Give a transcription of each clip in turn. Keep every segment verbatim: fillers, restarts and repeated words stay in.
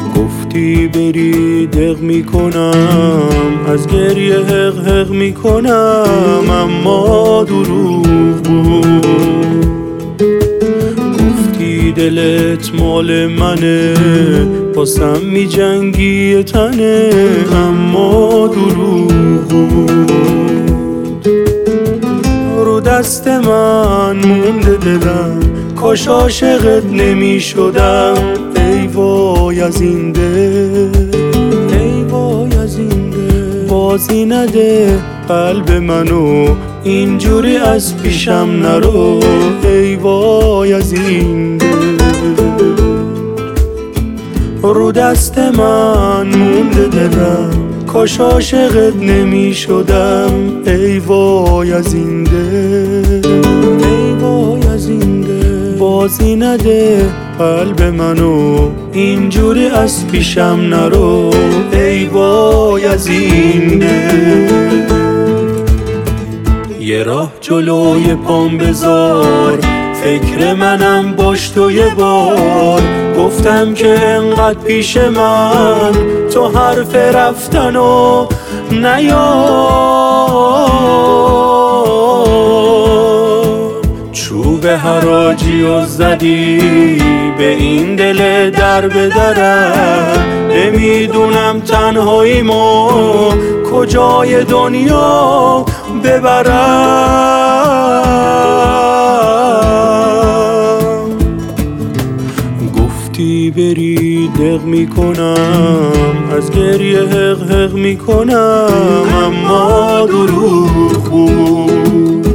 گفتی بری دق میکنم، از گریه حق حق میکنم، اما دروغ بود. گفتی دلت مال منه، باسم میجنگی تنه، اما دروغ بود. رو دست من مونده دلم، کاش عاشقت نمی شدم. ای وای از این دل، ای وای از این دل، بازی نده قلب منو، اینجوری از پیشم نرو. ای وای از این دل، رو دست من مونده دلم، کاش عاشقت نمی شدم. ای وای از این دل، ای وای از این دل، بازی نده قلب منو، اینجوری از پیشم نرو. ای وای از این دل، یه راه جلوی پام بذار، فکر منم باش تو یه بار. گفتم که انقدر پیش من تو حرف رفتنو نیار. چوب حراجی و زدی به این دل در به درم، نمیدونم تنهاییمو کجای دنیا ببرم. گفتی بری دق میکنم، از گریه حق حق میکنم، اما دروغ بود.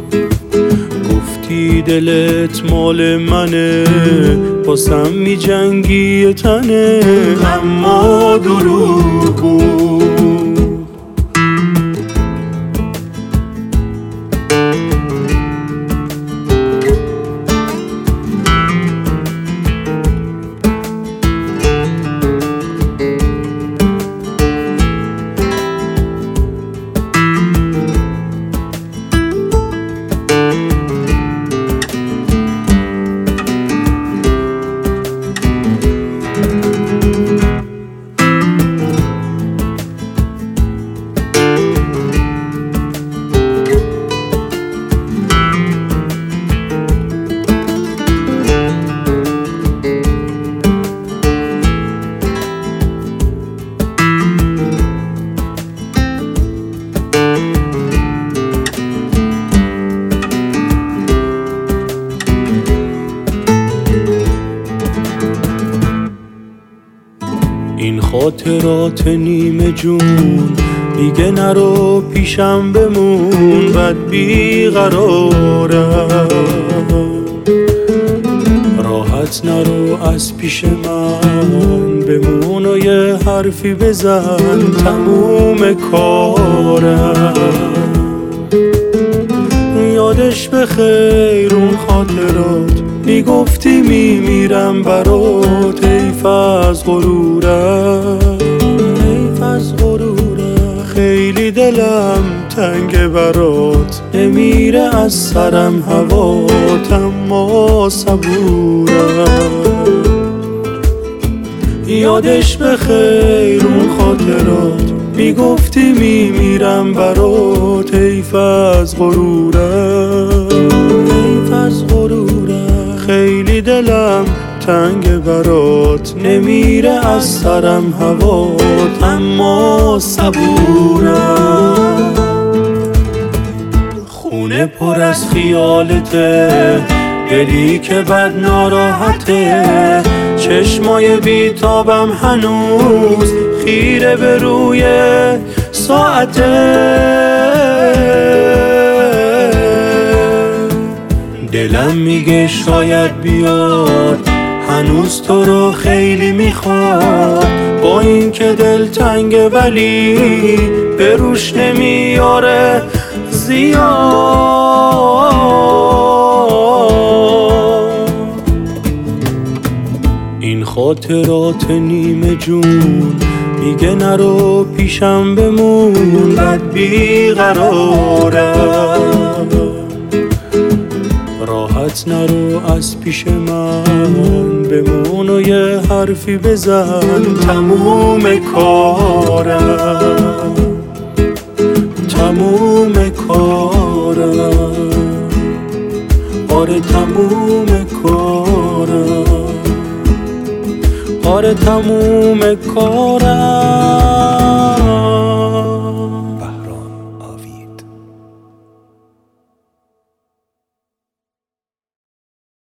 گفتی دلت مال منه، باسم میجنگی تنه، اما دروغ بود. این خاطرات نیمه جون، دیگه نرو پیشم بمون، بد بیقرارم. راحت نرو از پیش من، بمون و یه حرفی بزن، تموم کارم. یادش بخیر اون خاطرات، میگفتی میمیرم برات. حیف از غرورم، حیف از غرورم، خیلی دلم تنگ برات، نمیره از سرم هوات، اما صبورم. یادش بخیر اون خاطرات، میگفتی میمیرم برات. حیف از غرورم، حیف از غرورم، خیلی دلم تنگ برات، نمیره از سرم هوات، اما صبورم. خونه پر از خیالته، دلی که بد ناراحته، چشمای بیتابم هنوز خیره به روی ساعته. دلم میگه شاید بیاد، هنوز تو رو خیلی میخواد، با این که دل تنگه ولی به روش نمیاره زیاد. این خاطرات نیمه جون، میگه نرو پیشم بمون، بد بیقرارم. راحت نرو از پیش من، بمون و یه حرفی بزن تموم کارم، تموم کارم، آره تموم کارم، آره تموم کارم.